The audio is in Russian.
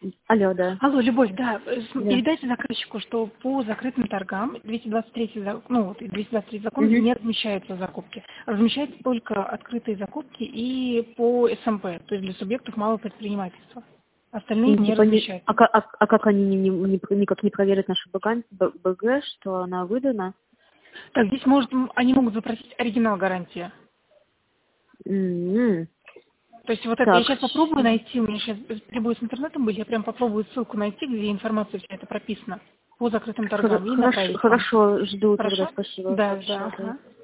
Алло, да. Алло, Любовь, да, Да. передайте заказчику, что по закрытым торгам 223 закон Мгм. не размещаются закупки. Размещаются только открытые закупки и по СМП, то есть для субъектов малого предпринимательства. Остальные не Типа размещаются. как они никак не проверят нашу БГ, что она выдана? Так, здесь они могут запросить оригинал гарантии. М. То есть вот это я Так, сейчас попробую найти, у меня сейчас перебой с интернетом были, я прям попробую ссылку найти, где информация вся это прописана по закрытым торгам и направить вам. хорошо, жду тогда, Хорошо? спасибо Да, большое. Да. ага.